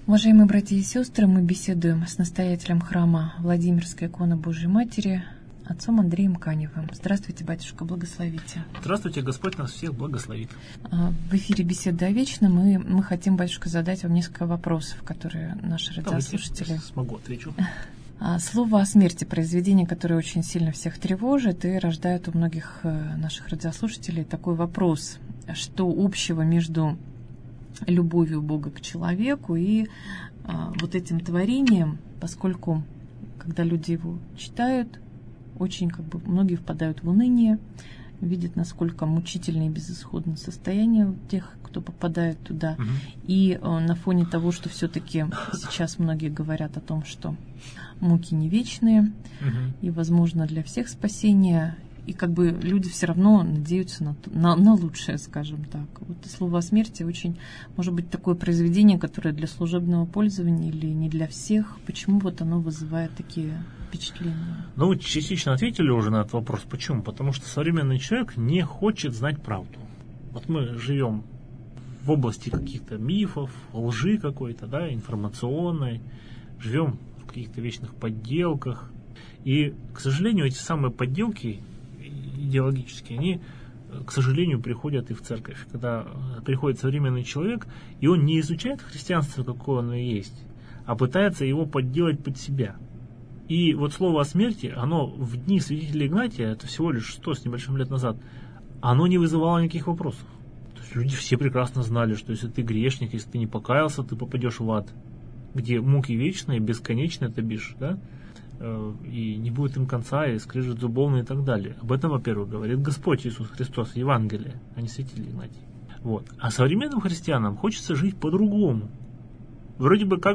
Уважаемые братья и сестры, мы беседуем с настоятелем храма Владимирской иконы Божией Матери, отцом Андреем Каневым. Здравствуйте, батюшка, благословите. Здравствуйте, Господь нас всех благословит. В эфире «Беседа о вечном», и мы хотим, батюшка, задать вам несколько вопросов, которые наши радиослушатели... Смогу, отвечу. Слово о смерти — произведение, которое очень сильно всех тревожит и рождает у многих наших радиослушателей такой вопрос: что общего между любовью Бога к человеку и вот этим творением, поскольку, когда люди его читают, очень многие впадают в уныние, видят, насколько мучительное и безысходное состояние тех, кто попадает туда. И на фоне того, что все-таки сейчас многие говорят о том, что муки не вечные, и возможно для всех спасение, и люди все равно надеются на лучшее, скажем так. Вот слово о смерти очень, может быть, такое произведение, которое для служебного пользования или не для всех. Почему оно вызывает такие впечатления? Вы частично ответили уже на этот вопрос. Почему? Потому что современный человек не хочет знать правду. Мы живем в области каких-то мифов, лжи какой-то, информационной, живем в каких-то вечных подделках. И, к сожалению, эти самые подделки идеологические, они, к сожалению, приходят и в церковь. Когда приходит современный человек, и он не изучает христианство, какое оно и есть, а пытается его подделать под себя. И слово о смерти, оно в дни святителя Игнатия, это всего лишь 100 с небольшим лет назад, оно не вызывало никаких вопросов. То есть люди все прекрасно знали, что если ты грешник, если ты не покаялся, ты попадешь в ад, где муки вечные, бесконечные, ты бишь, и не будет им конца, и скрежет зубовный и так далее. Об этом, во-первых, говорит Господь Иисус Христос в Евангелии, а не святитель Игнатий. А современным христианам хочется жить по-другому. Вроде бы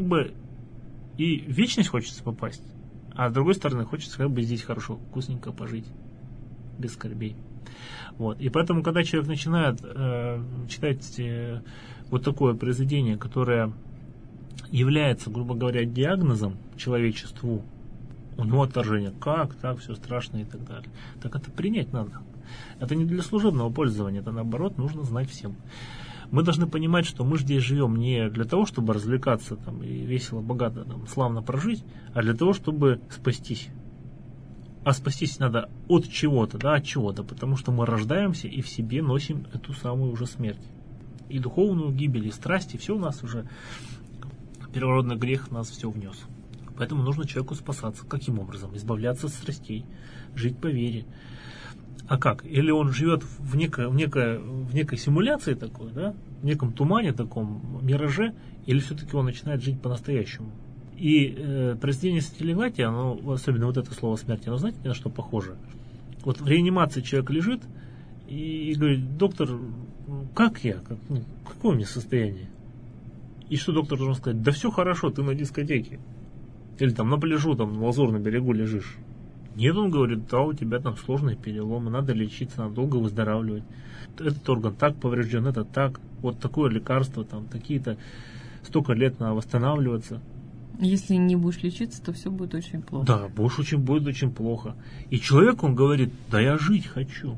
и в вечность хочется попасть, а с другой стороны хочется здесь хорошо, вкусненько пожить, без скорбей. И поэтому, когда человек начинает читать такое произведение, которое является, грубо говоря, диагнозом человечеству, у него отторжение. Как так, все страшно и так далее. Так это принять надо. Это не для служебного пользования, это наоборот нужно знать всем. Мы должны понимать, что мы здесь живем не для того, чтобы развлекаться и весело, богато, славно прожить, а для того, чтобы спастись. А спастись надо от чего-то, от чего-то, потому что мы рождаемся и в себе носим эту самую уже смерть. И духовную гибель, и страсти, все у нас уже, первородный грех нас все внес. Поэтому нужно человеку спасаться. Каким образом? Избавляться от страстей, жить по вере. А как? Или он живет в некой симуляции такой, в неком тумане, таком мираже, или все-таки он начинает жить по-настоящему? И произведение святителя Игнатия, особенно это слово смерти, оно знаете, на что похоже? В реанимации человек лежит и говорит: доктор, как я? Какое у меня состояние? И что доктор должен сказать? Да все хорошо, ты на дискотеке. Или на пляжу, на Лазурном берегу лежишь. Нет, он говорит: у тебя сложные переломы, надо лечиться, надо долго выздоравливать. Этот орган так поврежден, это так. Такое лекарство, такие-то столько лет надо восстанавливаться. Если не будешь лечиться, то все будет очень плохо. Да, будет очень плохо. И человек, он говорит: да я жить хочу.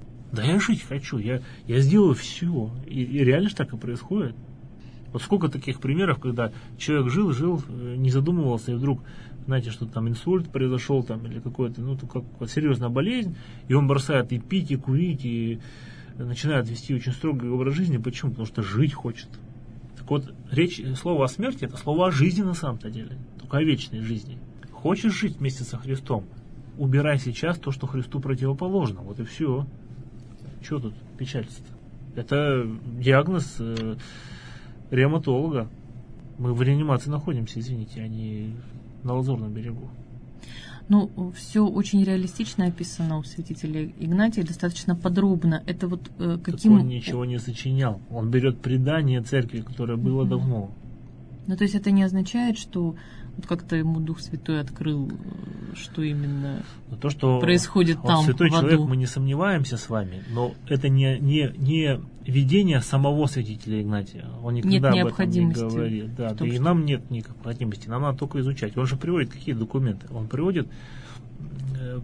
Я сделаю все. И реально же так и происходит. Сколько таких примеров, когда человек жил, не задумывался, и вдруг, что инсульт произошел, или какой-то, серьезная болезнь, и он бросает и пить, и курить, и начинает вести очень строгий образ жизни. Почему? Потому что жить хочет. Слово о смерти — это слово о жизни на самом-то деле, только о вечной жизни. Хочешь жить вместе со Христом? Убирай сейчас то, что Христу противоположно. И все. Чего тут печалиться-то? Это диагноз реаниматолога. Мы в реанимации находимся, извините, а не на Лазурном берегу. Все очень реалистично описано у святителя Игнатия, достаточно подробно. Это каким... Он ничего не сочинял. Он берет предание церкви, которое было давно. То есть это не означает, что как-то ему Дух Святой открыл, что именно то, что происходит там, святой в аду. Человек, мы не сомневаемся с вами, но это не видение самого святителя Игнатия. Он никогда об этом не говорит. Да, и нам нет никакой необходимости, нам надо только изучать. Он же приводит какие документы? Он приводит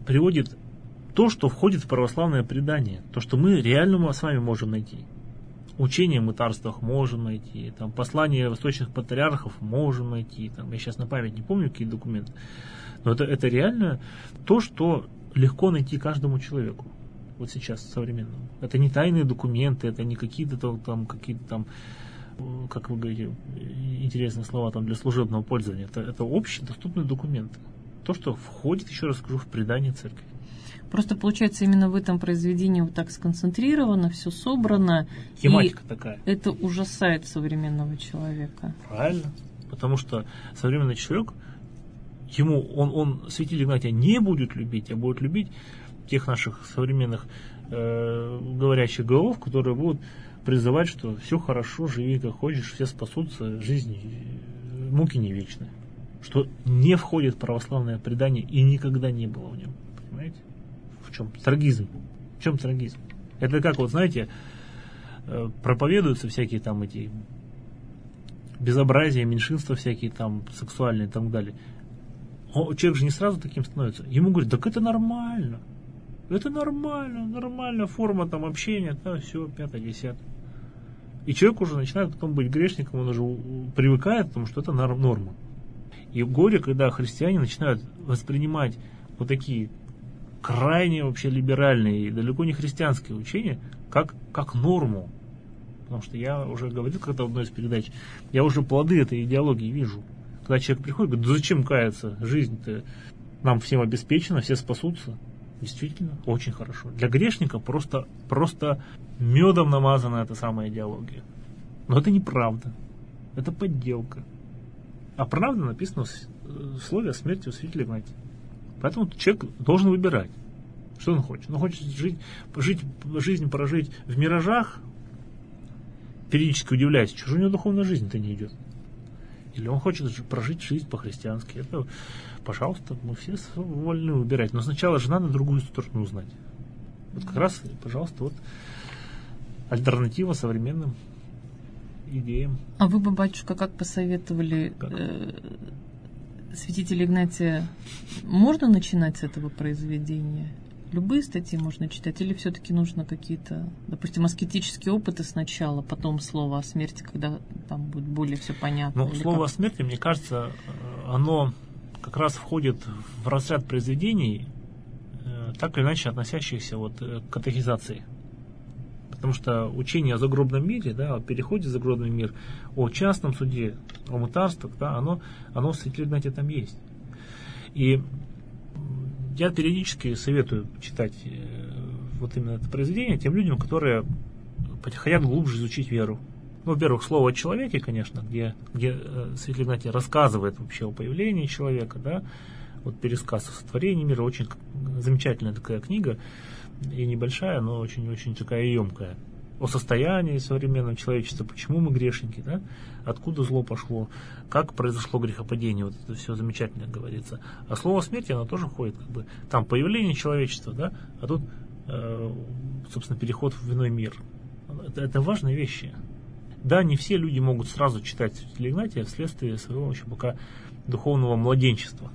то, что входит в православное предание, то, что мы реально с вами можем найти. учения о мытарствах можем найти, там, послания восточных патриархов можем найти. Там, я сейчас на память не помню, какие документы. Но это реально то, что легко найти каждому человеку. Вот сейчас современному. Это не тайные документы, это не какие-то там, как вы говорите, интересные слова там для служебного пользования. Это общедоступные документы. То, что входит, еще раз скажу, в предание церкви. Просто получается именно в этом произведении вот так сконцентрировано, все собрано. Тематика такая. Это ужасает современного человека. Правильно. Потому что современный человек, он святителя Игнатия не будет любить, а будет любить тех наших современных говорящих голов, которые будут призывать, что все хорошо, живи как хочешь, все спасутся, жизнь, муки не вечны. Что не входит в православное предание и никогда не было в нем. Понимаете? В чем трагизм? В чем трагизм? Это как, вот знаете, проповедуются всякие там эти безобразия, меньшинства всякие там сексуальные и так далее. Человек же не сразу таким становится. Ему говорят, так это нормально. Это нормальная форма там общения, да, все, 5-10. И человек уже начинает потом быть грешником, он уже привыкает к тому, что это норма. И горе, когда христиане начинают воспринимать вот такие крайне вообще либеральные и далеко не христианские учения как норму. Потому что я уже говорил как-то в одной из передач, я уже плоды этой идеологии вижу. Когда человек приходит, говорит, да зачем каяться, жизнь-то нам всем обеспечена, все спасутся. Действительно, очень хорошо. Для грешника просто медом намазана эта самая идеология. Но это неправда. Это подделка. А правда написано в слове о смерти у святителя Игнатия. Поэтому человек должен выбирать, что он хочет. Он хочет жизнь прожить в миражах, периодически удивляясь, что же у него духовная жизнь-то не идет. Или он хочет прожить жизнь по-христиански. Это, пожалуйста, мы все вольны выбирать. Но сначала же надо другую сторону узнать. Вот как раз, пожалуйста, вот альтернатива современным идеям. А вы бы, батюшка, как посоветовали святителя Игнатия? Можно начинать с этого произведения? Любые статьи можно читать? Или все-таки нужно какие-то, допустим, аскетические опыты сначала, потом слово о смерти, когда там будет более все понятно? Ну, слово о смерти, мне кажется, оно как раз входит в разряд произведений, так или иначе относящихся вот к катехизации. Потому что учение о загробном мире, да, о переходе в загробный мир, о частном суде, о мытарствах, да, оно в святителе Игнатия там есть. И я периодически советую читать вот именно это произведение тем людям, которые хотят глубже изучить веру. Ну, во-первых, слово о человеке, конечно, где святитель Игнатий рассказывает вообще о появлении человека, да, вот пересказ о сотворении мира, очень замечательная такая книга, и небольшая, но очень-очень такая емкая. О состоянии современного человечества, почему мы грешники, да, откуда зло пошло, как произошло грехопадение, вот это все замечательно говорится. А слово смерти, оно тоже входит, как бы, там появление человечества, да, а тут, собственно, переход в иной мир. Это важные вещи. Да, не все люди могут сразу читать святителя Игнатия вследствие своего еще пока духовного младенчества.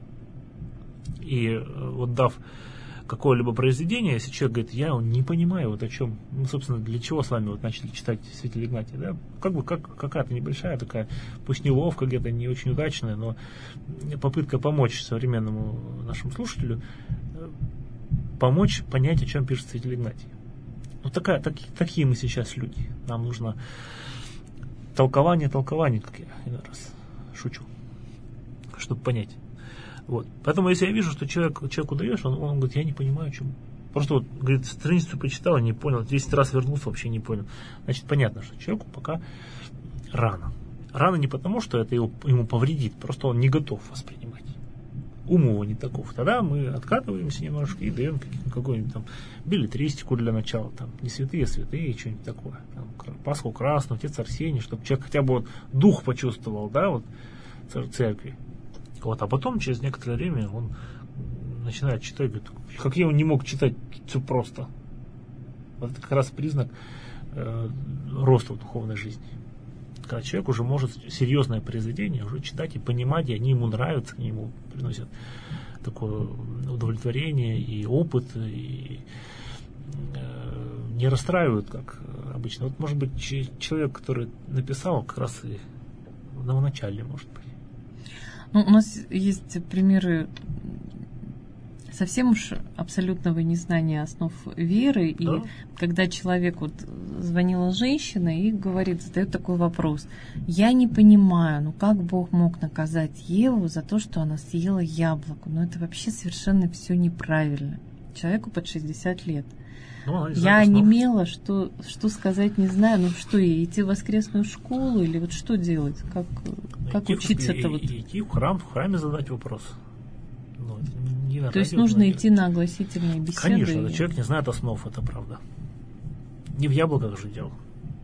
И вот дав какое-либо произведение, если человек говорит, я не понимаю, вот о чем, ну, собственно, для чего с вами вот начали читать святителя Игнатия, да, как какая-то небольшая такая, пусть неловко, где-то не очень удачная, но попытка помочь современному нашему слушателю, помочь понять, о чем пишет святитель Игнатий. Вот такие мы сейчас люди. Нам нужно толкование, как я иной раз шучу, чтобы понять. Вот. Поэтому, если я вижу, что человеку даешь, он говорит, я не понимаю, о чем. Просто вот, говорит, страницу почитал, не понял, 10 раз вернулся, вообще не понял. Значит, понятно, что человеку пока рано. Рано не потому, что это ему повредит, просто он не готов воспринимать. Ум его не таков. Тогда мы откатываемся немножко и даем какую-нибудь там беллетристику для начала, там, не святые, что-нибудь такое. Там, Пасху Красную, Отец Арсений, чтобы человек хотя бы вот дух почувствовал, да, вот, церкви. Вот, а потом, через некоторое время, он начинает читать, говорит, как я не мог читать все просто. Вот это как раз признак роста в духовной жизни. Когда человек уже может серьезное произведение уже читать и понимать, и они ему нравятся, они ему приносят такое удовлетворение и опыт, и не расстраивают, как обычно. Вот, может быть, человек, который написал, как раз и в новоначале, может быть. Ну, у нас есть примеры совсем уж абсолютного незнания основ веры. И когда человек, вот звонила женщина и говорит, задает такой вопрос: я не понимаю, ну как Бог мог наказать Еву за то, что она съела яблоко? Ну это вообще совершенно все неправильно. Человеку под 60 лет. Я онемела, что сказать не знаю. Ну что, идти в воскресную школу или вот что делать? Как учиться-то? Идти в храме задать вопрос. То есть нужно идти на огласительные беседы? Конечно, человек не знает основ, это правда. Не в яблоках же дело.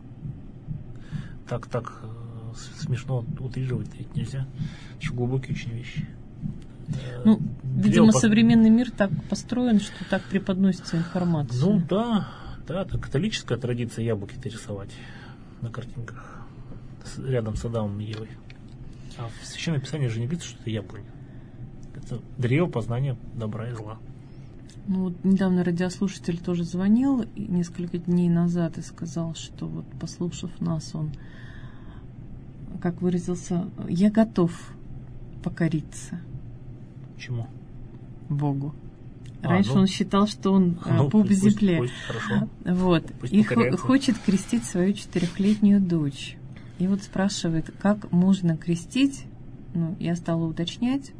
Так смешно утрировать ведь нельзя. Это же глубокие очень вещи. Ну, видимо, современный мир так построен, что так преподносится информация. Ну да, это католическая традиция яблоки-то рисовать на картинках рядом с Адамом и Евой. А в Священном Писании же не видно, что это яблоня. Это древо познания добра и зла. Ну вот недавно радиослушатель тоже звонил несколько дней назад и сказал, что вот послушав нас, он, как выразился, я готов покориться. Чему? Богу. Раньше он считал, что он пуп земле. Пусть, хорошо. Вот. И хочет крестить свою 4-летнюю дочь. И вот спрашивает, как можно крестить. Ну, я стала уточнять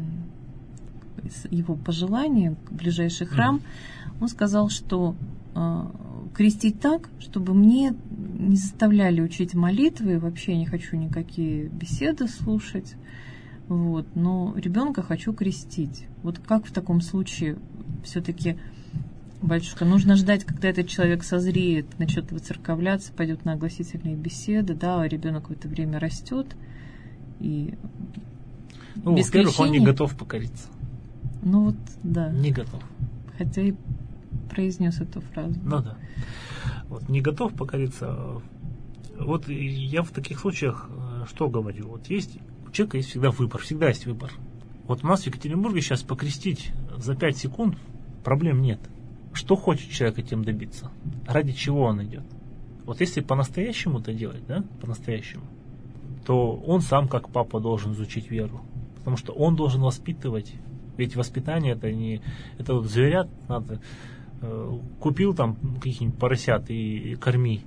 его пожелания, ближайший храм. Он сказал, что крестить так, чтобы мне не заставляли учить молитвы, вообще я не хочу никакие беседы слушать. Вот, но ребенка хочу крестить. Вот как в таком случае все-таки, батюшка, нужно ждать, когда этот человек созреет, начнет выцерковляться, пойдет на огласительные беседы, да, а ребенок в это время растет и без во-первых, крещения... он не готов покориться. Ну вот, да. Не готов. Хотя и произнес эту фразу. Ну да. Вот, не готов покориться. Вот я в таких случаях что говорю? Вот есть у человека есть всегда есть выбор. Вот у нас в Екатеринбурге сейчас покрестить за 5 секунд проблем нет. Что хочет человек этим добиться? Ради чего он идет? Вот если по-настоящему это делать, да, по-настоящему, то он сам, как папа, должен изучить веру. Потому что он должен воспитывать. Ведь воспитание это не... Это вот зверят надо... Купил там каких-нибудь поросят и корми.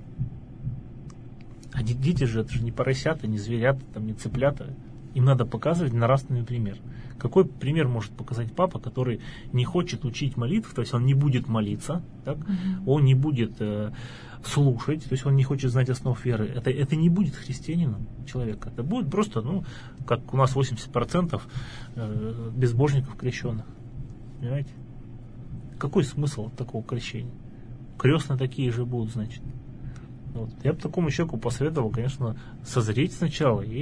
А дети же, это же не поросята, не зверята, там, не цыплята. Им надо показывать нравственный пример. Какой пример может показать папа, который не хочет учить молитв, то есть он не будет молиться, так? Он не будет слушать, то есть он не хочет знать основ веры. Это не будет христианином человека. Это будет просто, как у нас 80% безбожников крещенных. Понимаете? Какой смысл такого крещения? Крестные такие же будут, значит. Вот. Я бы такому человеку посоветовал, конечно, созреть сначала и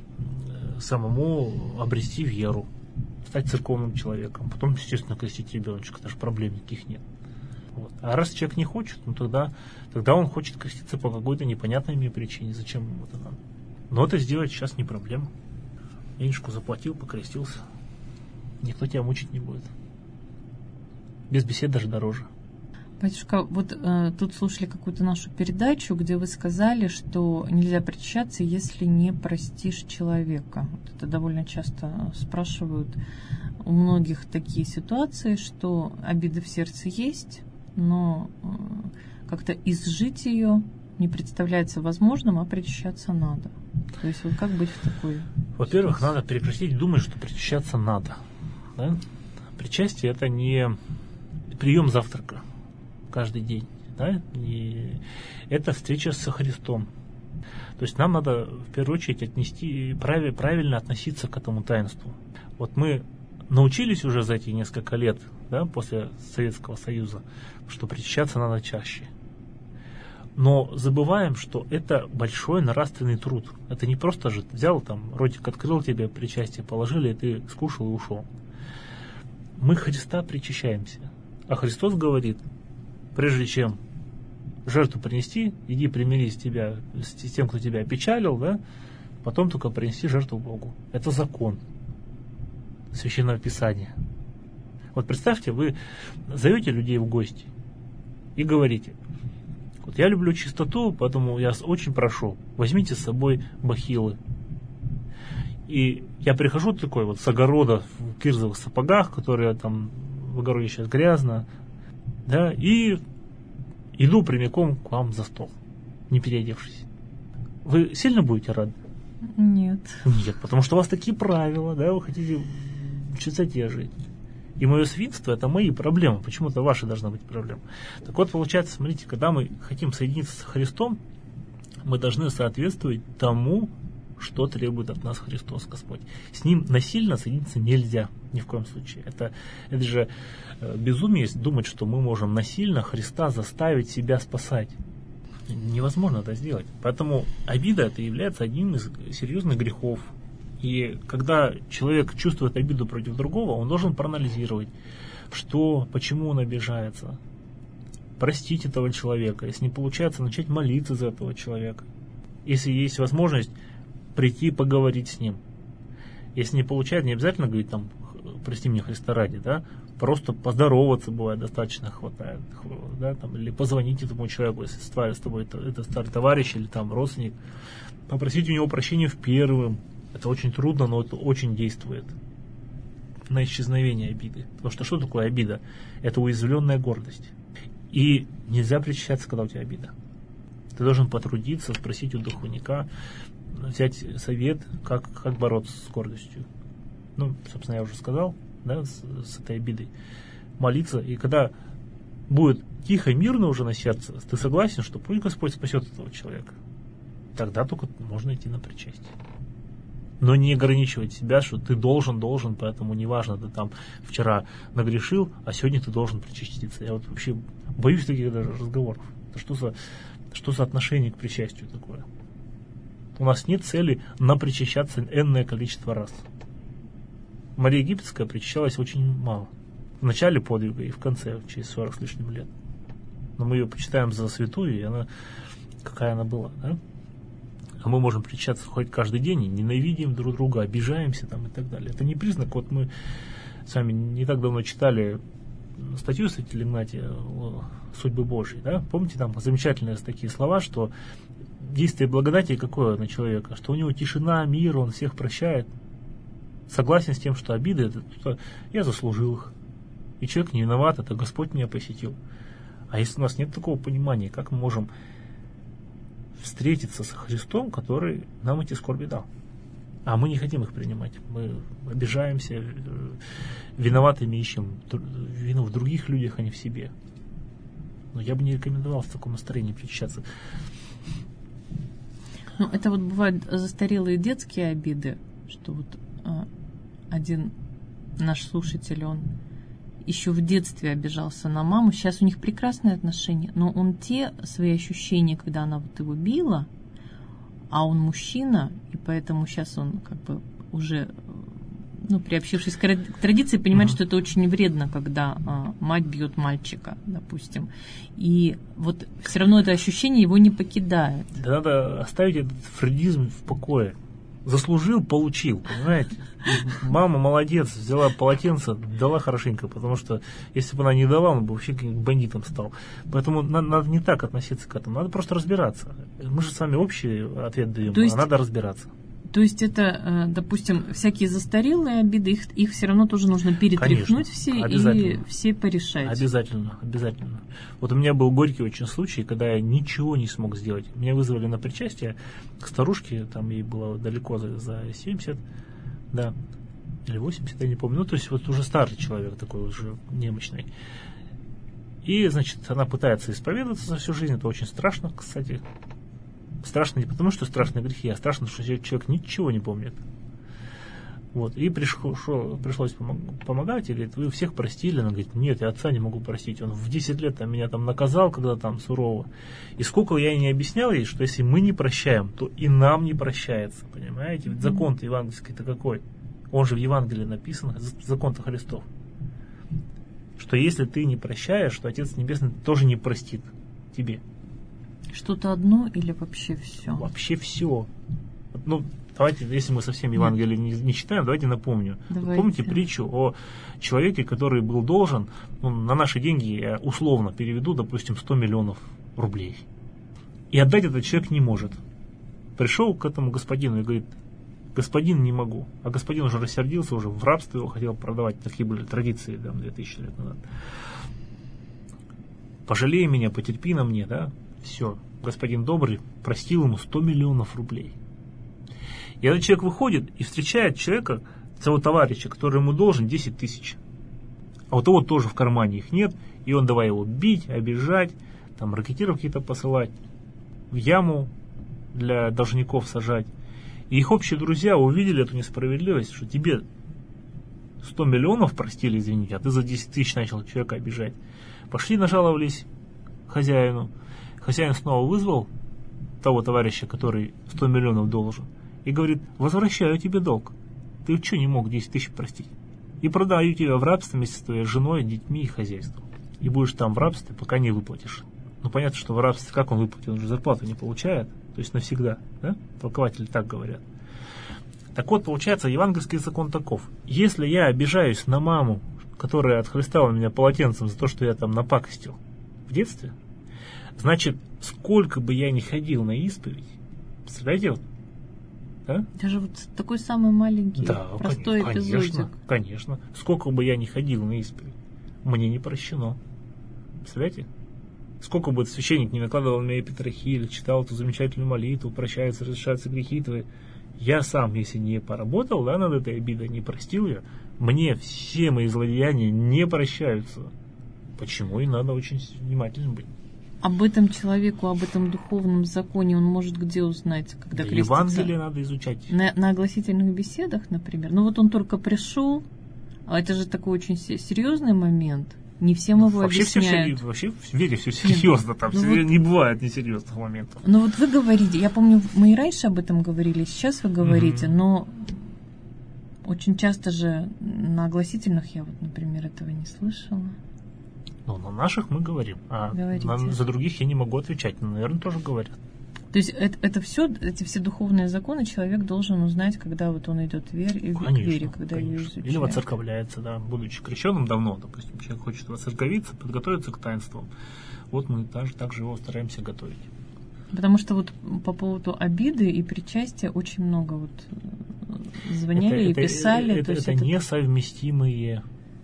самому обрести веру, стать церковным человеком, потом, естественно, крестить ребеночка, даже проблем никаких нет. Вот. А раз человек не хочет, тогда он хочет креститься по какой-то непонятной мне причине. Зачем ему это надо? Но это сделать сейчас не проблема. Денежку заплатил, покрестился. Никто тебя мучить не будет. Без бесед даже дороже. Батюшка, вот тут слушали какую-то нашу передачу, где вы сказали, что нельзя причащаться, если не простишь человека. Вот это довольно часто спрашивают у многих такие ситуации, что обида в сердце есть, но как-то изжить ее не представляется возможным, а причащаться надо. То есть вот как быть в такой Во-первых, ситуации? надо прекратить думать, что причащаться надо. Да? Причастие это не прием завтрака каждый день. Да? И это встреча со Христом. То есть нам надо в первую очередь правильно относиться к этому таинству. Вот мы научились уже за эти несколько лет, да, после Советского Союза, что причащаться надо чаще. Но забываем, что это большой нравственный труд. Это не просто же взял там, ротик открыл тебе, причастие положили, и ты скушал и ушел. Мы Христа причащаемся. А Христос говорит, прежде чем жертву принести, иди примирись с тем, кто тебя опечалил, да, потом только принеси жертву Богу. Это закон Священного Писания. Вот представьте, вы зовете людей в гости и говорите, Вот. Я люблю чистоту, поэтому я очень прошу, возьмите с собой бахилы. И я прихожу такой вот с огорода в кирзовых сапогах, которые там в огороде сейчас грязно, да, и иду прямиком к вам за стол, не переодевшись. Вы сильно будете рады? Нет. Нет, потому что у вас такие правила, да, вы хотите в чистоте жить. И мое свинство — это мои проблемы, почему-то ваши должна быть проблема. Так вот, получается, смотрите, когда мы хотим соединиться с Христом, мы должны соответствовать тому, что требует от нас Христос, Господь. С Ним насильно соединиться нельзя, ни в коем случае. Это же безумие думать, что мы можем насильно Христа заставить себя спасать. Невозможно это сделать. Поэтому обида — это является одним из серьезных грехов. И когда человек чувствует обиду против другого, он должен проанализировать, почему он обижается, простить этого человека. Если не получается, начать молиться за этого человека. Если есть возможность, прийти поговорить с ним. Если не получается, не обязательно говорить там, прости меня Христа ради, да, просто поздороваться бывает достаточно хватает, да, там, или позвонить этому человеку, если с тобой это старый товарищ или там родственник, попросить у него прощения в первым. Это очень трудно, но это очень действует на исчезновение обиды. Потому что такое обида? Это уязвленная гордость. И нельзя причащаться, когда у тебя обида. Ты должен потрудиться, спросить у духовника, взять совет, как бороться с гордостью. Собственно, я уже сказал, да, с этой обидой. Молиться, и когда будет тихо, мирно уже на сердце, ты согласен, что пусть Господь спасет этого человека. Тогда только можно идти на причастие. Но не ограничивать себя, что ты должен, поэтому неважно, ты там вчера нагрешил, а сегодня ты должен причаститься. Я вот вообще боюсь таких даже разговоров. Это что за отношение к причастию такое? У нас нет цели напричащаться энное количество раз. Мария Египетская причащалась очень мало. В начале подвига и в конце, через 40 с лишним лет. Но мы ее почитаем за святую, и какая она была, да? А мы можем причащаться хоть каждый день, и ненавидим друг друга, обижаемся там и так далее. Это не признак. Вот мы с вами не так давно читали статью святителя Игнатия о судьбе Божьей, да? Помните, там замечательные такие слова, что действие благодати какое на человека, что у него тишина, мир, он всех прощает. Согласен с тем, что обиды, это я заслужил их. И человек не виноват, это Господь меня посетил. А если у нас нет такого понимания, как мы можем встретиться со Христом, который нам эти скорби дал? А мы не хотим их принимать. Мы обижаемся, виноватыми ищем вину в других людях, а не в себе. Но я бы не рекомендовал в таком настроении причащаться. Это вот бывают застарелые детские обиды, что вот один наш слушатель, он еще в детстве обижался на маму. Сейчас у них прекрасные отношения, но он те свои ощущения, когда она вот его била, а он мужчина, и поэтому сейчас он как бы уже, приобщившись к традиции, понимает, что это очень вредно, когда мать бьет мальчика, допустим. И вот все равно это ощущение его не покидает. Да надо оставить этот фрейдизм в покое. Заслужил, получил, понимаете? Мама молодец, взяла полотенце, дала хорошенько, потому что если бы она не дала, он бы вообще бандитом стал. Поэтому надо не так относиться к этому, надо просто разбираться. Мы же с вами общий ответ даем, а надо разбираться. То есть это, допустим, всякие застарелые обиды, их все равно тоже нужно перетряхнуть. Конечно, и все порешать. Обязательно. Вот у меня был горький очень случай, когда я ничего не смог сделать. Меня вызвали на причастие к старушке, там ей было далеко за 70, да, или 80, я не помню. То есть вот уже старый человек такой, уже немощный. И, значит, она пытается исповедоваться за всю жизнь, это очень страшно, кстати. Страшно не потому, что страшные грехи, а страшно, что человек ничего не помнит. Вот. И пришлось помогать, или вы всех простили. Она говорит, нет, я отца не могу простить. Он в 10 лет меня там наказал, когда там сурово. И сколько я ей не объяснял ей, что если мы не прощаем, то и нам не прощается. Понимаете? Ведь закон-то евангельский-то какой? Он же в Евангелии написан, закон-то Христов. Что если ты не прощаешь, то Отец Небесный тоже не простит тебе. Что-то одно или вообще все? Вообще все. Давайте, если мы совсем Евангелие не читаем, давайте напомню. Давайте. Помните притчу о человеке, который был должен, на наши деньги я условно переведу, допустим, 100 миллионов рублей. И отдать этот человек не может. Пришел к этому господину и говорит: господин, не могу. А господин уже рассердился, уже в рабство его хотел продавать. Такие были традиции там 2000 лет назад. Пожалей меня, потерпи на мне, да? Все. Господин добрый простил ему 100 миллионов рублей. И этот человек выходит и встречает человека, своего товарища, который ему должен 10 тысяч. А у того тоже в кармане их нет, и он давай его бить, обижать, там ракетиров какие-то посылать, в яму для должников сажать. И их общие друзья увидели эту несправедливость, что тебе 100 миллионов простили, извините, а ты за 10 тысяч начал человека обижать. Пошли, нажаловались хозяину. Хозяин снова вызвал того товарища, который 100 миллионов должен, и говорит: возвращаю тебе долг. Ты что не мог 10 тысяч простить? И продаю тебя в рабство вместе с твоей женой, детьми и хозяйством. И будешь там в рабстве, пока не выплатишь. Ну, понятно, что в рабстве как он выплатит? Он же зарплату не получает. То есть навсегда. Да? Толкователи так говорят. Так вот, получается, евангельский закон таков. Если я обижаюсь на маму, которая отхлестала меня полотенцем за то, что я там напакостил в детстве, значит, сколько бы я ни ходил на исповедь, представляете, вот, да? Даже вот такой самый маленький, простой эпизодик. Конечно. Сколько бы я ни ходил на исповедь, мне не прощено. Представляете? Сколько бы священник не накладывал на меня эпитрахиль, или читал эту замечательную молитву, прощаются, разрешаются грехи твои, я сам, если не поработал, да, над этой обидой, не простил ее, мне все мои злодеяния не прощаются. Почему? И надо очень внимательным быть. Об этом человеку, об этом духовном законе он может где узнать, когда крестится? Евангелие надо изучать. На огласительных беседах, например. Ну вот он только пришел, а это же такой очень серьезный момент. Не всем его объясняют. Вообще в вере все серьезно. Там не бывает несерьезных моментов. Ну вот вы говорите, я помню, мы и раньше об этом говорили, сейчас вы говорите, но очень часто же на огласительных я вот, например, этого не слышала. Ну, на наших мы говорим, а за других я не могу отвечать. Но, наверное, тоже говорят. То есть это все, эти все духовные законы человек должен узнать, когда вот он идет в вере, когда ее изучает. Или воцерковляется, да, будучи крещенным давно, допустим, человек хочет воцерковиться, подготовиться к таинствам. Вот мы также его стараемся готовить. Потому что вот по поводу обиды и причастия очень много вот звонили и писали. Это несовместимые.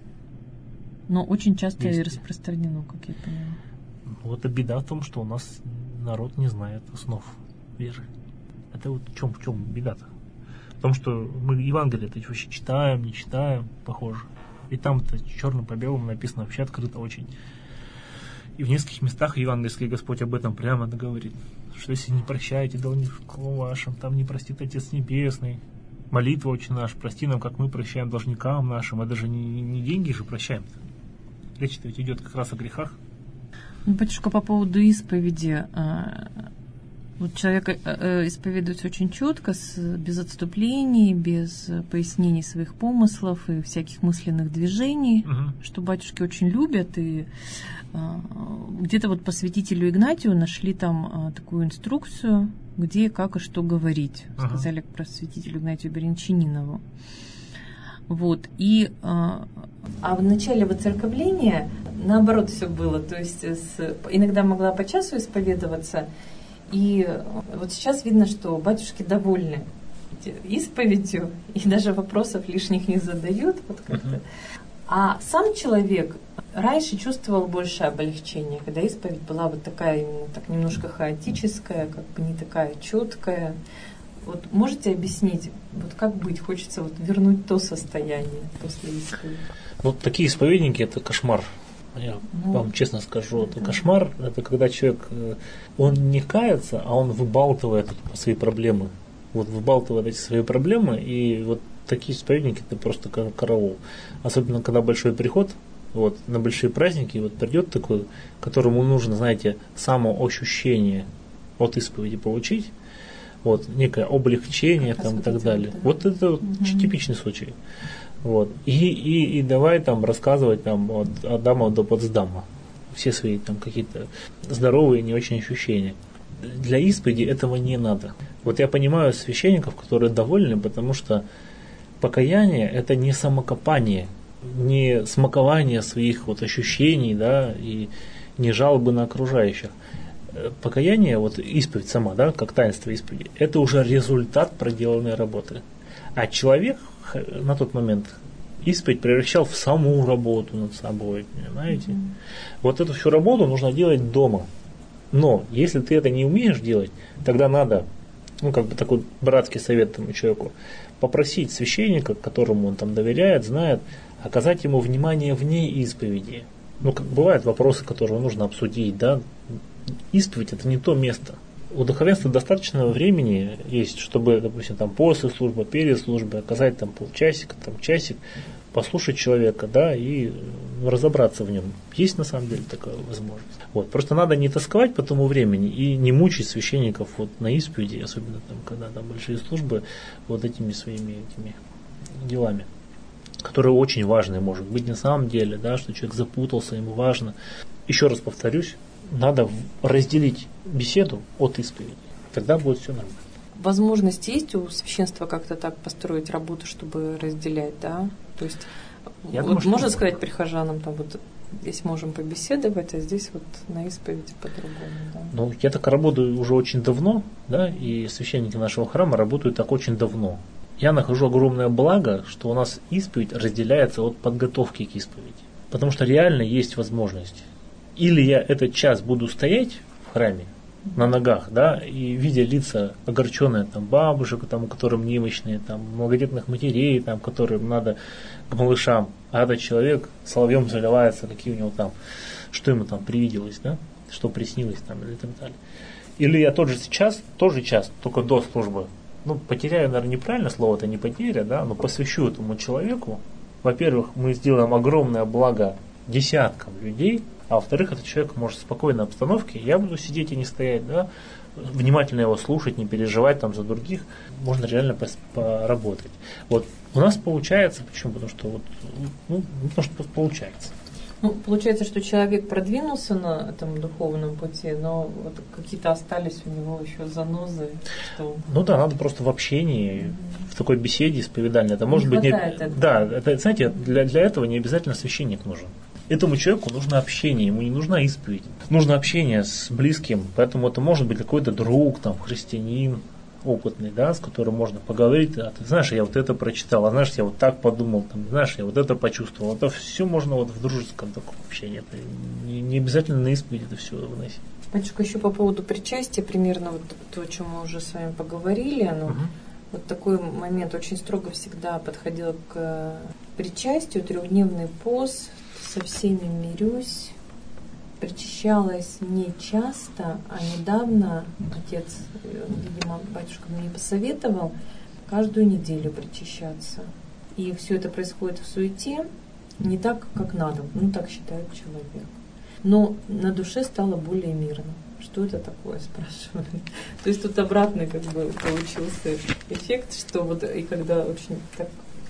Но очень часто и распространено, как я понимаю. Вот беда в том, что у нас народ не знает основ веры. Это вот в чем беда-то? В том, что мы Евангелие-то вообще читаем, не читаем, похоже. И там-то черным по белому написано вообще открыто очень. И в нескольких местах евангельский Господь об этом прямо говорит. Что если не прощаете должникам вашим, там не простит Отец Небесный. Молитва очень наша, прости нам, как мы прощаем должникам нашим. А даже не деньги же прощаем-то. Речь-то ведь идет как раз о грехах. Батюшка, по поводу исповеди. Вот человек исповедуется очень четко, без отступлений, без пояснений своих помыслов и всяких мысленных движений, что батюшки очень любят. И где-то вот по святителю Игнатию нашли там такую инструкцию, где, как и что говорить. Сказали про святителю Игнатию Брянчанинову. Вот. И, в начале воцерковления наоборот все было. То есть иногда могла по часу исповедоваться. И вот сейчас видно, что батюшки довольны исповедью, и даже вопросов лишних не задают. Вот как-то. А сам человек раньше чувствовал большее облегчение, когда исповедь была вот такая, так немножко хаотическая, как бы не такая четкая. Вот можете объяснить, вот как быть? Хочется вот вернуть то состояние после исповеди. Ну, такие исповедники – это кошмар. Я вам честно скажу, это кошмар. Это когда человек, он не кается, а он выбалтывает свои проблемы. Вот выбалтывает эти свои проблемы, и вот такие исповедники – это просто караул. Особенно, когда большой приход, вот, на большие праздники, вот придет такой, которому нужно, знаете, самоощущение от исповеди получить, вот, некое облегчение там, и так далее. Да. Вот это типичный случай. Вот. И давай там рассказывать там, от Адама до Потсдама все свои там какие-то здоровые не очень ощущения. Для исповеди этого не надо. Вот я понимаю священников, которые довольны, потому что покаяние – это не самокопание, не смакование своих вот ощущений, да, и не жалобы на окружающих. покаяние, вот исповедь сама, да, как таинство исповеди, это уже результат проделанной работы. А человек на тот момент исповедь превращал в саму работу над собой, понимаете? Вот эту всю работу нужно делать дома. Но если ты это не умеешь делать, тогда надо, такой братский совет тому человеку, попросить священника, которому он там доверяет, знает, оказать ему внимание вне исповеди. Бывают вопросы, которые нужно обсудить, да. Исповедь – это не то место. У духовенства достаточно времени есть, чтобы, допустим, там после службы, перед службой оказать там полчасика, там часик, послушать человека, да, и разобраться в нем. Есть на самом деле такая возможность. Просто надо не тосковать по тому времени и не мучить священников на исповеди, особенно там, когда там большие службы, этими своими делами, которые очень важные, может быть, на самом деле, да, что человек запутался, ему важно. Еще раз повторюсь, надо разделить беседу от исповеди. Тогда будет все нормально. Возможность есть у священства как-то так построить работу, чтобы разделять, да? То есть, можно сказать прихожанам, здесь можем побеседовать, а здесь на исповеди по-другому, да? Я так работаю уже очень давно, да, и священники нашего храма работают так очень давно. Я нахожу огромное благо, что у нас исповедь разделяется от подготовки к исповеди. Потому что реально есть возможность. Или я этот час буду стоять в храме на ногах, да, и видя лица огорченные бабушек, у которым немощные, многодетных матерей, которым надо к малышам, а этот человек соловьем заливается, какие у него что ему привиделось, да, что приснилось или так далее. Или я тот же час, только до службы, потеряю, наверное, неправильно слово, это не потеря, да, но посвящу этому человеку. Во-первых, мы сделаем огромное благо десяткам людей, а во-вторых, этот человек может в спокойной обстановке, я буду сидеть и не стоять, да, внимательно его слушать, не переживать за других, можно реально поработать. У нас получается, почему? Потому что потому что получается. Получается, что человек продвинулся на этом духовном пути, но какие-то остались у него еще занозы. Что... надо просто в общении, в такой беседе исповедальной. Это может быть знаете, для этого не обязательно священник нужен. Этому человеку нужно общение, ему не нужна исповедь. Нужно общение с близким, поэтому это может быть какой-то друг, христианин опытный, да, с которым можно поговорить. А ты знаешь, я это прочитал, а знаешь, я так подумал, знаешь, я это почувствовал. Это все можно в дружеском таком общении. Это не обязательно на исповедь это все выносить. Батюшка, еще по поводу причастия, примерно то, о чем мы уже с вами поговорили, такой момент очень строго всегда подходила к причастию, 3-дневный пост, со всеми мирюсь, причащалась не часто, а недавно отец, видимо, батюшка мне посоветовал каждую неделю причащаться. И все это происходит в суете, не так, как надо, так считает человек. Но на душе стало более мирно. Что это такое, спрашивают. То есть тут обратный получился эффект, что и когда очень так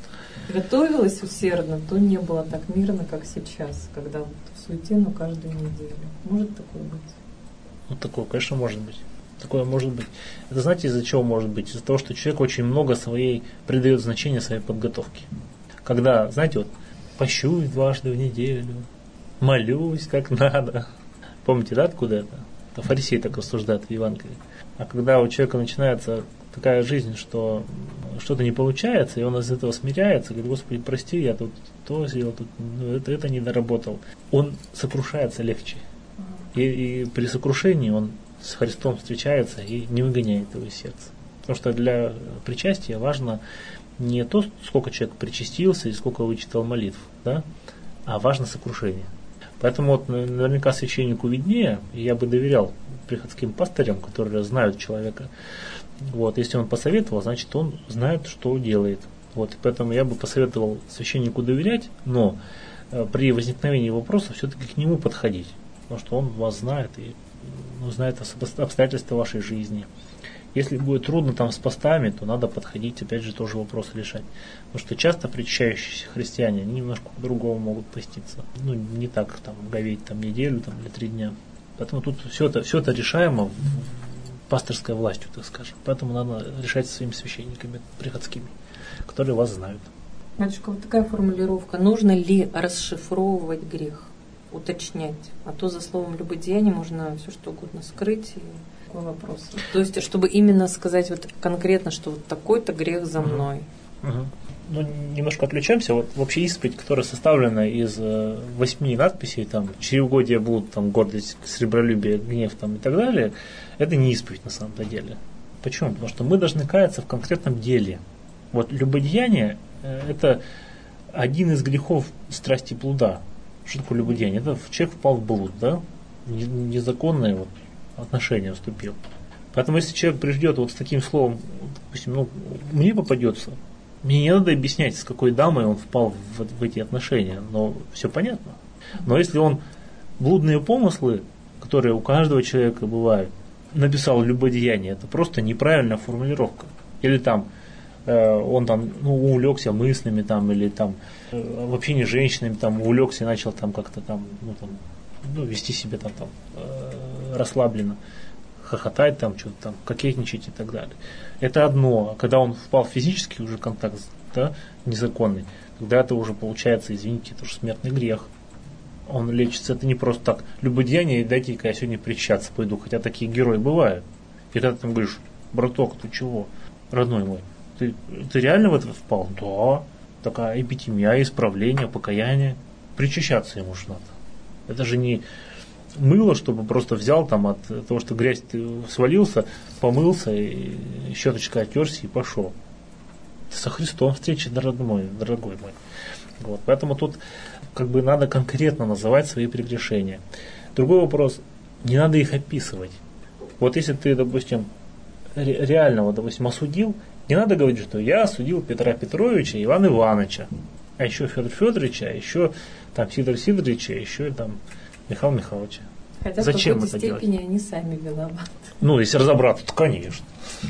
готовилась усердно, то не было так мирно, как сейчас, когда в суете, но каждую неделю. Может такое быть? Такое, конечно, может быть. Такое может быть. Это знаете, из-за чего может быть? Из-за того, что человек очень много придает значения своей подготовке. Когда, знаете, пощусь дважды в неделю, молюсь как надо. Помните, да, откуда это? Это фарисей так рассуждает в Евангелии. А когда у человека начинается такая жизнь, что что-то не получается, и он из этого смиряется, говорит: Господи, прости, я тут то сделал, тут это не доработал. Он сокрушается легче. И при сокрушении он с Христом встречается и не выгоняет его из сердца. Потому что для причастия важно не то, сколько человек причастился и сколько вычитал молитв, да, а важно сокрушение. Поэтому наверняка священнику виднее, и я бы доверял приходским пастырям, которые знают человека. Если он посоветовал, значит он знает, что делает. И поэтому я бы посоветовал священнику доверять, но при возникновении вопроса все-таки к нему подходить. Потому что он вас знает и знает обстоятельства вашей жизни. Если будет трудно с постами, то надо подходить, опять же, тоже вопрос решать. Потому что часто причащающиеся христиане, они немножко по-другому могут поститься. Не так говеть неделю или 3 дня. Поэтому тут все это решаемо пасторской властью, так скажем. Поэтому надо решать со своими священниками приходскими, которые вас знают. Батюшка, такая формулировка. Нужно ли расшифровывать грех? уточнять. А то за словом «любодеяние» можно все что угодно скрыть. И такой вопрос. То есть, чтобы именно сказать вот конкретно, что вот такой-то грех за мной. Ну, немножко отвлечемся. Вот вообще исповедь, которая составлена из 8 надписей, там, чревогодие, блуд, там, гордость, сребролюбие, гнев там, и так далее, это не исповедь на самом-то деле. Почему? Потому что мы должны каяться в конкретном деле. Вот любодеяние – это один из грехов страсти блуда. Что такое любодеяние? Это человек впал в блуд, да? Незаконное вот отношение вступил. Поэтому если человек придет вот с таким словом, допустим, ну, мне попадется, мне не надо объяснять, с какой дамой он впал в эти отношения, но все понятно. Но если он блудные помыслы, которые у каждого человека бывают, написал любодеяние, это просто неправильная формулировка. Или там он там увлекся мыслями там, или там в общении с женщинами там увлекся и начал там как-то там, вести себя там расслабленно, хохотать там, что-то там, кокетничать и так далее. Это одно. А когда он впал в физический уже контакт, да, незаконный, тогда это уже получается, извините, это уже смертный грех. Он лечится, это не просто так. Любодеяние, дайте-ка я сегодня причащаться пойду, хотя такие герои бывают. И когда ты там говоришь, браток, ты чего, родной мой, ты реально в это впал? Да. Такая эпитемия, исправление, покаяние. Причащаться ему же надо. Это же не мыло, чтобы просто взял там от того, что грязь ты свалился, помылся, и щеточкой оттерся и пошел. Со Христом встреча, дорогой мой. Вот. Поэтому тут как бы надо конкретно называть свои прегрешения. Другой вопрос, не надо их описывать. Вот если ты, допустим, реально, вот, допустим, осудил, не надо говорить, что я осудил Петра Петровича и Ивана Ивановича, а еще Федора Федоровича, а еще там Сидора Сидоровича, а еще там Михаила Михайловича. Хотя зачем в какой-то это степени делать? они сами виноваты. Ну, если разобраться, то конечно.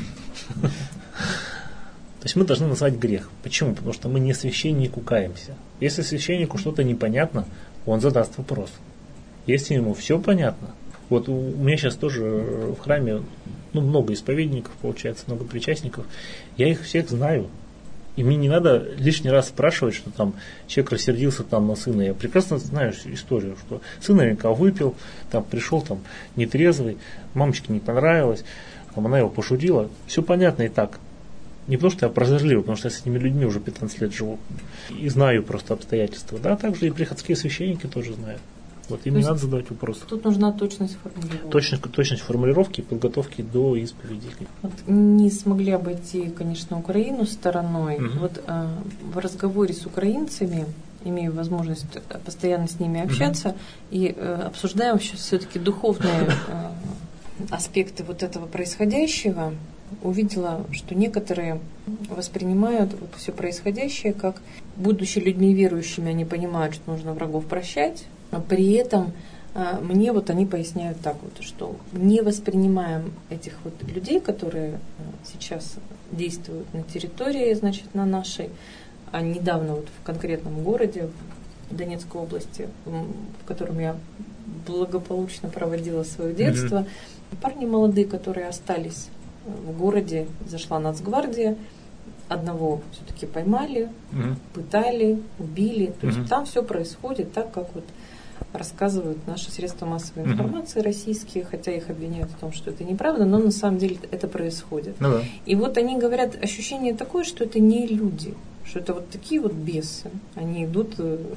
То есть мы должны назвать грех. Почему? Потому что мы не священнику каемся. Если священнику что-то непонятно, он задаст вопрос. Если ему все понятно, вот у меня сейчас тоже в храме много исповедников, получается, много причастников, я их всех знаю. И мне не надо лишний раз спрашивать, что там человек рассердился там на сына. Я прекрасно знаю историю, что сын наверняка выпил, там пришел там нетрезвый, мамочке не понравилось, там она его пошутила. Все понятно и так. Не потому что я прозорливый, потому что я с этими людьми уже 15 лет живу. И знаю просто обстоятельства. Да, также и приходские священники тоже знают. Вот им не надо задавать вопросы. Тут нужна точность формулировки. Точность формулировки и подготовки до исповеди. Вот не смогли обойти, конечно, Украину стороной. Вот в разговоре с украинцами, имею возможность постоянно с ними общаться, и обсуждаем вообще все-таки духовные аспекты вот этого происходящего, увидела, что некоторые воспринимают вот все происходящее как, будучи людьми верующими, они понимают, что нужно врагов прощать, но при этом мне вот они поясняют так вот, что не воспринимаем этих вот людей, которые сейчас действуют на территории, значит, на нашей, а недавно вот в конкретном городе, в Донецкой области, в котором я благополучно проводила свое детство, парни молодые, которые остались в городе, зашла Нацгвардия, одного все-таки поймали, пытали, убили. То есть там все происходит так, как вот рассказывают наши средства массовой информации российские, хотя их обвиняют в том, что это неправда, но на самом деле это происходит. И вот они говорят, ощущение такое, что это не люди, что это вот такие вот бесы. Они идут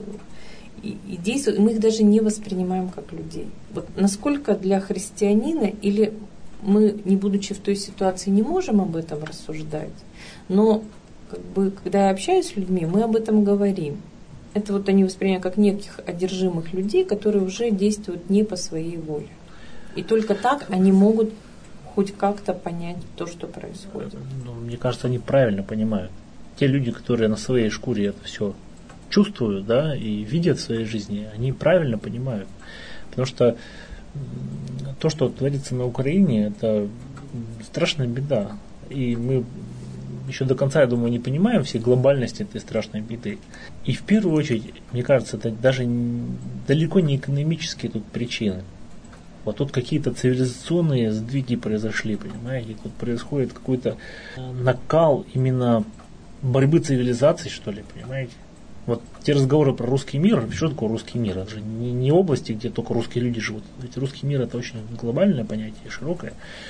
и действуют, мы их даже не воспринимаем как людей. Вот насколько для христианина, или мы, не будучи в той ситуации, не можем об этом рассуждать, но как бы, когда я общаюсь с людьми, мы об этом говорим. Это вот они воспринимают как неких одержимых людей, которые уже действуют не по своей воле. И только так они могут хоть как-то понять то, что происходит. Мне кажется, они правильно понимают. Те люди, которые на своей шкуре это все чувствуют, да, и видят в своей жизни, они правильно понимают. Потому что то, что творится на Украине, это страшная беда. И мы еще до конца, я думаю, не понимаем всей глобальности этой страшной беды. И в первую очередь, мне кажется, это даже далеко не экономические тут причины. Вот тут какие-то цивилизационные сдвиги произошли, понимаете? Тут происходит какой-то накал именно борьбы цивилизаций, что ли, понимаете? Вот те разговоры про русский мир, что такое русский мир? Это же не области, где только русские люди живут. Ведь русский мир это очень глобальное понятие, широкое.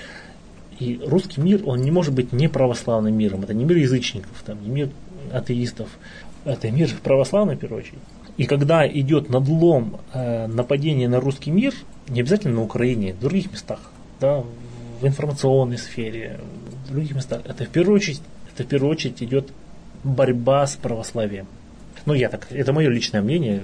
И русский мир, он не может быть не православным миром. Это не мир язычников, там, не мир атеистов. Это мир православный, в первую очередь. И когда идет надлом нападения на русский мир, не обязательно на Украине, в других местах, да, в информационной сфере, в других местах, это в первую очередь идет борьба с православием. Ну, это мое личное мнение,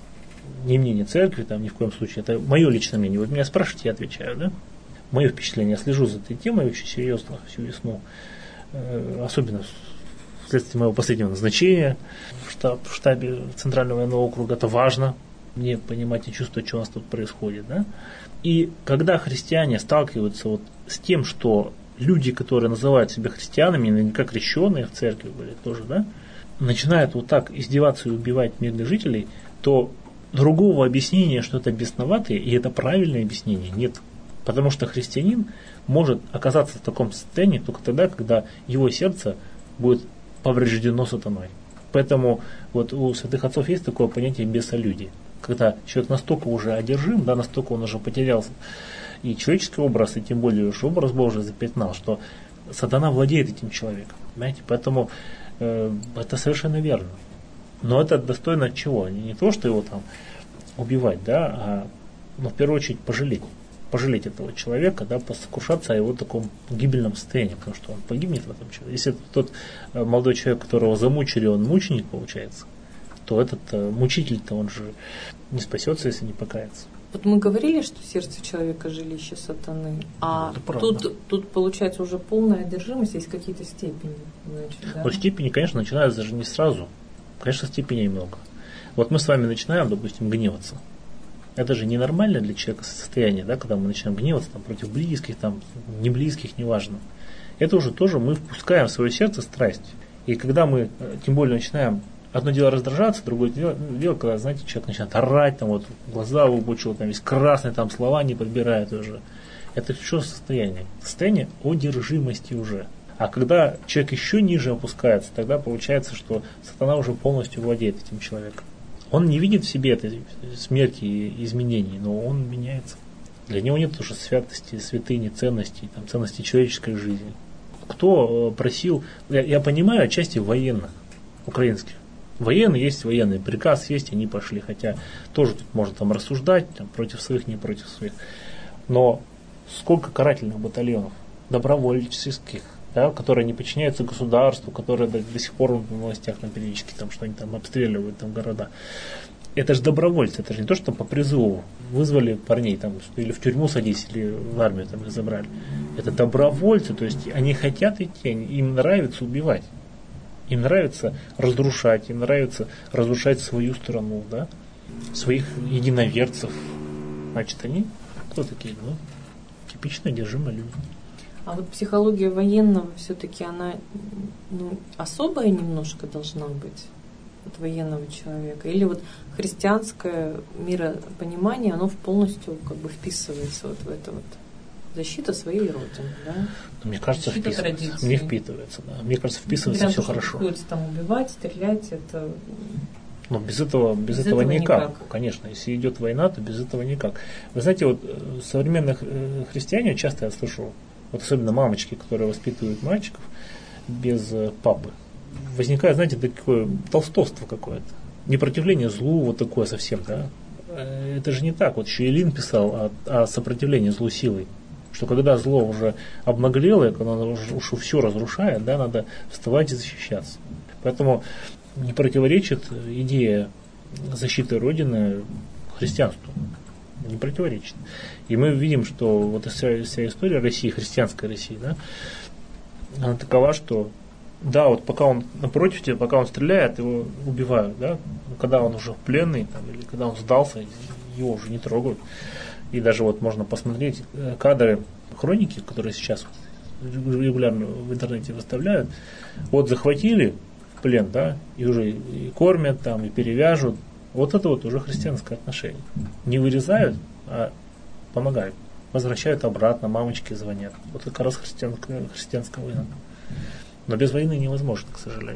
не мнение церкви, там, ни в коем случае, это мое личное мнение. Вот меня спрашиваете, я отвечаю, да? Мое впечатление, я слежу за этой темой очень серьезно всю весну, особенно вследствие моего последнего назначения в штабе Центрального военного округа. Это важно, мне понимать и чувствовать, что у нас тут происходит, да? И когда христиане сталкиваются вот с тем, что люди, которые называют себя христианами, наверняка крещенные в церкви были тоже, да, начинают вот так издеваться и убивать мирных жителей, то другого объяснения, что это бесноватые, и это правильное объяснение, нет. Потому что христианин может оказаться в таком состоянии только тогда, когда его сердце будет повреждено сатаной. Поэтому вот у святых отцов есть такое понятие бесолюдия. Когда человек настолько уже одержим, да, настолько он уже потерялся и человеческий образ, и тем более уж образ Божий запятнал, что сатана владеет этим человеком. Понимаете? Поэтому это совершенно верно. Но это достойно чего? Не то, что его там убивать, да, но в первую очередь пожалеть этого человека, да, посокрушаться о его таком гибельном состоянии, потому что он погибнет в этом человеке. Если тот молодой человек, которого замучили, он мученик получается, то этот мучитель-то он же не спасется, если не покается. Вот мы говорили, что сердце человека жилище сатаны, а тут получается уже полная одержимость, есть какие-то степени. Значит, да? Вот степени, конечно, начинаются даже не сразу. Конечно, степеней много. Вот мы с вами начинаем, допустим, гневаться. Это же ненормально для человека состояние, да, когда мы начинаем гневаться там, против близких, там, не близких, неважно. Это уже тоже мы впускаем в свое сердце страсть. И когда мы, тем более, начинаем одно дело раздражаться, другое дело, когда, знаете, человек начинает орать, там вот глаза выбучил, там весь красный, там слова не подбирает уже. Это что состояние? Состояние одержимости уже. А когда человек еще ниже опускается, тогда получается, что сатана уже полностью владеет этим человеком. Он не видит в себе этой смерти и изменений, но он меняется. Для него нет уже святости, святыни, ценностей, там, ценностей человеческой жизни. Кто просил, я понимаю, отчасти военных, украинских. Военные есть военные, приказ есть, они пошли, хотя тоже тут можно там рассуждать, там, против своих, не против своих. Но сколько карательных батальонов, добровольческих, да, которые не подчиняются государству, которые до сих пор в новостях там периодически там что-нибудь там обстреливают там города. Это же добровольцы, это же не то, что по призыву вызвали парней там, или в тюрьму садись, или в армию там их забрали. Это добровольцы, то есть они хотят идти, им нравится убивать. Им нравится разрушать, им нравится разрушать свою страну, да, своих единоверцев. Значит, они кто такие? Ну, типично одержимые люди. А вот психология военного все-таки она особая немножко должна быть от военного человека? Или вот христианское миропонимание, оно полностью как бы вписывается вот в это вот? Защита своей родины, да? Мне кажется, вписывается. Мне впитывается, да. Мне кажется, вписывается все хорошо. Приходится там убивать, стрелять, это... Но без этого никак. Конечно, если идет война, то без этого никак. Вы знаете, вот современных христиане, часто я слышу, вот особенно мамочки, которые воспитывают мальчиков без папы, возникает, знаете, такое толстовство какое-то. Непротивление злу, вот такое совсем, да. Это же не так. Вот еще Ильин писал о сопротивлении злу силой. Что когда зло уже обнаглело, когда оно уже все разрушает, да, надо вставать и защищаться. Поэтому не противоречит идея защиты Родины христианству. Не противоречит. И мы видим, что вот вся история России, христианской России, да, она такова, что да, вот пока он напротив тебя, пока он стреляет, его убивают, да, когда он уже пленный, там, или когда он сдался, его уже не трогают. И даже вот можно посмотреть кадры хроники, которые сейчас регулярно в интернете выставляют. Вот захватили в плен, да, и уже и кормят там, и перевяжут. Вот это вот уже христианское отношение. Не вырезают, а помогают. Возвращают обратно, мамочки звонят. Вот как раз христианская война. Но без войны невозможно, к сожалению.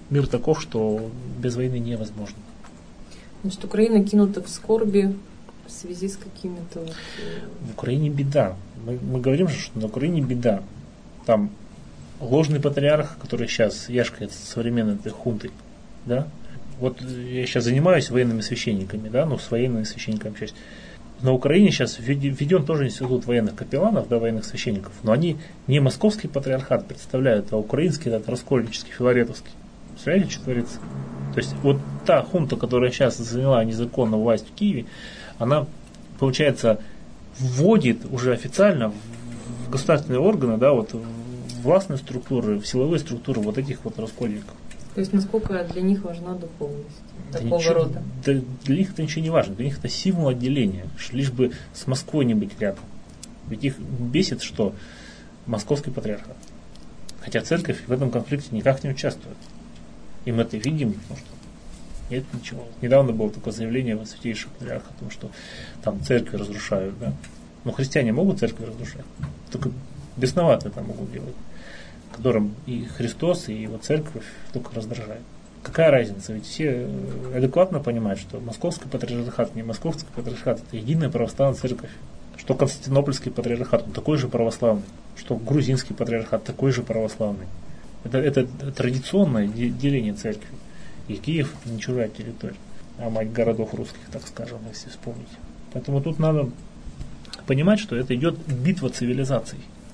мир таков, что без войны невозможно. Значит, Украина кинута в скорби в связи с какими-то... В Украине беда. Мы говорим, что на Украине беда. Там ложный патриарх, который сейчас яшкает с современной этой хунтой, да? Вот я сейчас занимаюсь военными священниками, да, с военными священниками общаюсь. На Украине сейчас введен тоже институт военных капелланов, да, военных священников, но они не московский патриархат представляют, а украинский, этот раскольнический, филаретовский. Представляете, что творится? То есть вот та хунта, которая сейчас заняла незаконно власть в Киеве, она, получается, вводит уже официально в государственные органы, да, вот в властные структуры, в силовые структуры вот этих вот раскольников. То есть насколько для них важна духовность такого рода? Для них это ничего не важно, для них это символ отделения, лишь бы с Москвой не быть рядом. Ведь их бесит, что московский патриархат. Хотя церковь в этом конфликте никак не участвует. И мы это видим, потому что нет ничего. Недавно было такое заявление от святейшего патриарха о том, что там церкви разрушают. Да? Но христиане могут церкви разрушать, только бесновато это могут делать, которым и Христос, и его церковь только раздражают. Какая разница? Ведь все адекватно понимают, что московский патриархат, не московский патриархат, это единая православная церковь. Что Константинопольский патриархат, он такой же православный. Что грузинский патриархат, такой же православный. Это традиционное деление церкви. И Киев это не чужая территория, а мать городов русских, так скажем, если вспомнить. Поэтому тут надо понимать, что это идет битва цивилизаций.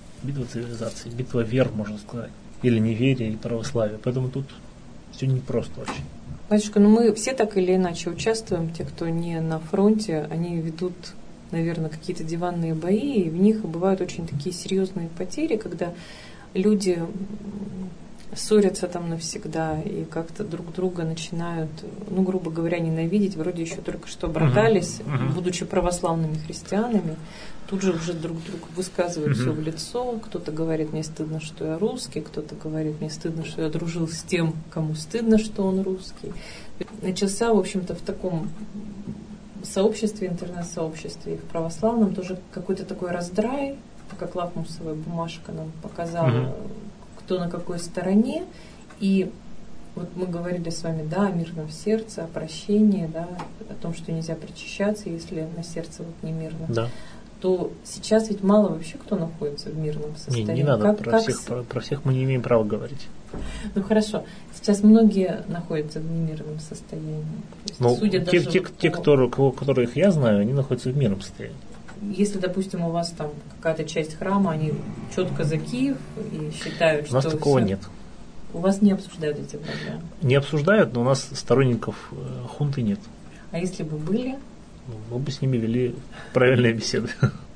Битва вер, можно сказать. Или неверия и православия. Поэтому тут все непросто очень. Батюшка, мы все так или иначе участвуем. Те, кто не на фронте, они ведут, наверное, какие-то диванные бои, и в них бывают очень такие серьезные потери, когда люди ссорятся там навсегда и как-то друг друга начинают, грубо говоря, ненавидеть. Вроде еще только что братались, будучи православными христианами. Тут же уже друг другу высказывают все в лицо. Кто-то говорит, мне стыдно, что я русский, кто-то говорит, мне стыдно, что я дружил с тем, кому стыдно, что он русский. Начался, в общем-то, в таком сообществе, интернет-сообществе, и в православном тоже какой-то такой раздрай, как лакмусовая бумажка нам показала, кто на какой стороне. И вот мы говорили с вами, да, о мирном сердце, о прощении, да, о том, что нельзя причащаться, если на сердце вот не мирно. Да. То сейчас ведь мало вообще кто находится в мирном состоянии. Не надо, про всех мы не имеем права говорить. Ну хорошо, сейчас многие находятся в немирном состоянии. Но те, которых я знаю, они находятся в мирном состоянии. Если, допустим, у вас там какая-то часть храма, они четко за Киев и считают, что... У нас такого нет. У вас не обсуждают эти проблемы? Не обсуждают, но у нас сторонников хунты нет. А если бы были? Мы бы с ними вели правильные беседы.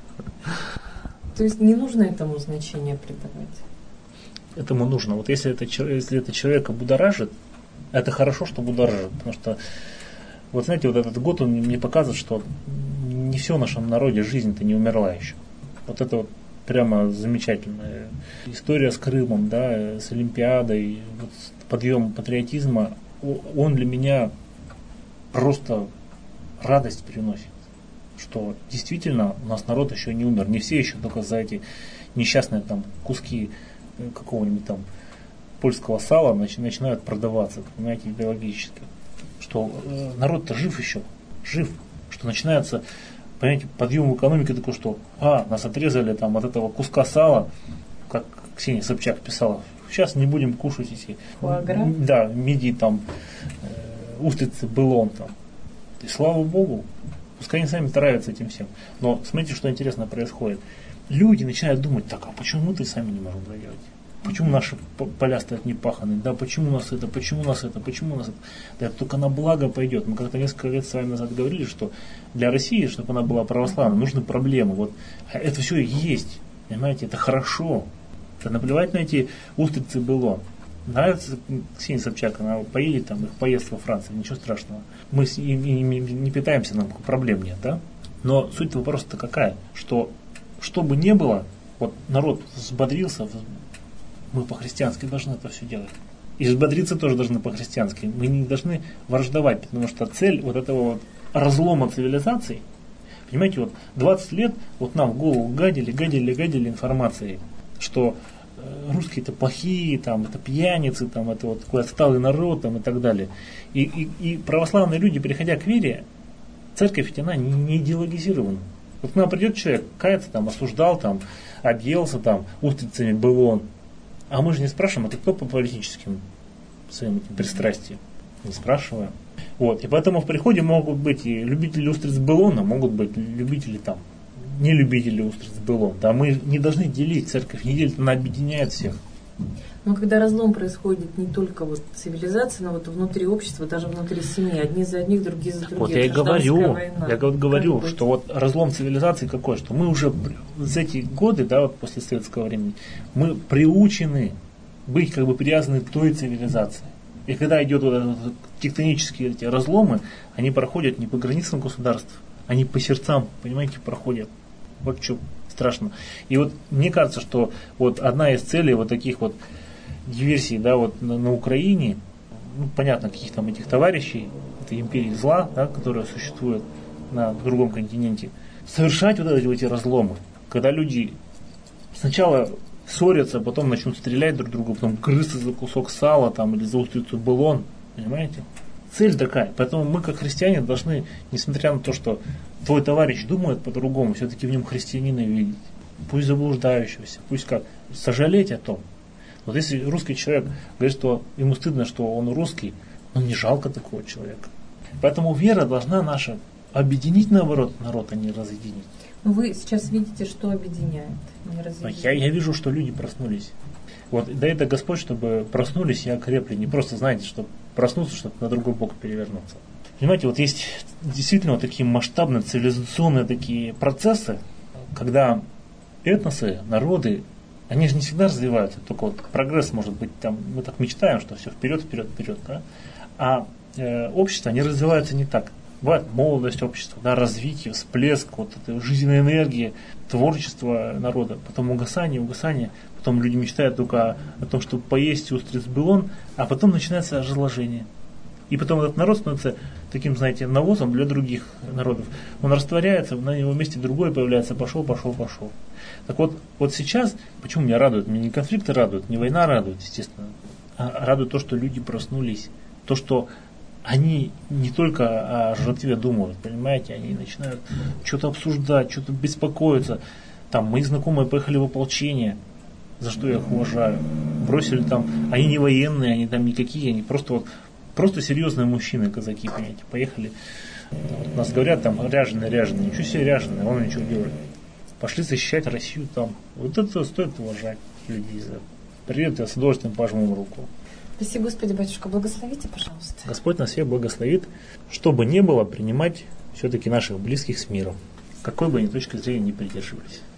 То есть не нужно этому значения придавать? Этому нужно. Вот если это человека будоражит, это хорошо, что будоражит. Потому что, вот знаете, вот этот год он мне показывает, что не все в нашем народе, жизнь-то не умерла еще. Вот это вот прямо замечательная история с Крымом, да, с Олимпиадой, вот подъем патриотизма, он для меня просто радость приносит, что действительно у нас народ еще не умер, не все еще только за эти несчастные там куски какого-нибудь там польского сала начинают продаваться, понимаете, идеологически, что народ-то жив еще, жив, что начинается, понимаете, подъем экономики такой, что нас отрезали там от этого куска сала, как Ксения Собчак писала, сейчас не будем кушать эти, да, мидии там, устрицы, былон там. И слава Богу, пускай они сами травятся этим всем. Но смотрите, что интересно происходит. Люди начинают думать, так, а почему мы-то сами не можем это делать? Почему наши поля стоят не паханы? Да, почему у нас это? Да, это только на благо пойдет. Мы как-то несколько лет с вами назад говорили, что для России, чтобы она была православной, нужны проблемы. Вот. А это все и есть. Понимаете, это хорошо. Это наплевать на эти устрицы былон. Нравится Ксения Собчак, она поедет там, их поест во Франции, ничего страшного. Мы не питаемся, нам проблем нет, да? Но суть вопроса-то какая? Что бы ни было, вот народ взбодрился, мы по-христиански должны это все делать. И взбодриться тоже должны по-христиански. Мы не должны враждовать, потому что цель вот этого вот разлома цивилизаций, понимаете, вот 20 лет вот нам в голову гадили информацией, что русские-то плохие, там, это пьяницы, там, это вот такой отсталый народ там, и так далее. И православные люди, приходя к вере, церковь ведь она не идеологизирована. Вот к нам придет человек, кается, там, осуждал, там, объелся, там, устрицами был он. А мы же не спрашиваем, а ты кто по политическим своим этим пристрастиям? Не спрашиваем. Вот. И поэтому в приходе могут быть и любители устриц Белона, могут быть любители там, не любители устриц Белон. Да, мы не должны делить, церковь не делит, она объединяет всех. Но когда разлом происходит не только вот цивилизации, но вот внутри общества, даже внутри семьи, одни за одних, другие за других. Вот я и говорю, что вот разлом цивилизации какой, что мы уже за эти годы, да, вот после советского времени, мы приучены быть как бы привязаны к той цивилизации. И когда идет вот этот, тектонические эти разломы, они проходят не по границам государств, они по сердцам, понимаете, проходят. Вот что страшно. И вот мне кажется, что вот одна из целей вот таких вот диверсий, да, вот на Украине, ну, понятно, каких там этих товарищей, это империи зла, да, которая существует на другом континенте, совершать вот эти разломы, когда люди сначала ссорятся, потом начнут стрелять друг друга, потом грызться за кусок сала там, или за устрицу Белон, понимаете? Цель такая. Поэтому мы, как христиане, должны, несмотря на то, что твой товарищ думает по-другому, все-таки в нем христианина видеть. Пусть заблуждающегося, пусть как, сожалеть о том. Вот если русский человек говорит, что ему стыдно, что он русский, ну не жалко такого человека. Поэтому вера должна наша объединить, наоборот, народ, а не разъединить. Но вы сейчас видите, что объединяет, не разъединяет. Я вижу, что люди проснулись. Вот, да это Господь, чтобы проснулись и окрепли. Не просто, знаете, чтобы проснуться, чтобы на другой бок перевернуться. Понимаете, вот есть действительно вот такие масштабные цивилизационные такие процессы, когда этносы, народы, они же не всегда развиваются, только вот прогресс может быть там, мы так мечтаем, что все вперед, вперед, вперед, да? А общества, они развиваются не так. Бывает молодость общества, да, развитие, всплеск, вот этой жизненной энергии, творчество народа, потом угасание, потом люди мечтают только о том, чтобы поесть устриц Белон, а потом начинается разложение. И потом этот народ становится таким, знаете, навозом для других народов. Он растворяется, на его месте другой появляется, пошел. Так вот сейчас, почему меня радует? Меня не конфликты радуют, не война радует, естественно, а радует то, что люди проснулись, то, что они не только о жратве думают, понимаете, они начинают что-то обсуждать, что-то беспокоиться. Там мои знакомые поехали в ополчение, за что я их уважаю. Бросили там, они не военные, они там никакие, они просто серьезные мужчины, казаки, понимаете, поехали. У нас говорят там ряженые, ничего себе ряженые, он ничего делает. Пошли защищать Россию там. Вот это стоит уважать людей за. Привет, я с удовольствием пожму руку. Спасибо, Господи, батюшка, благословите, пожалуйста. Господь нас всех благословит, чтобы не было принимать все-таки наших близких с миром, какой бы они точки зрения ни придерживались.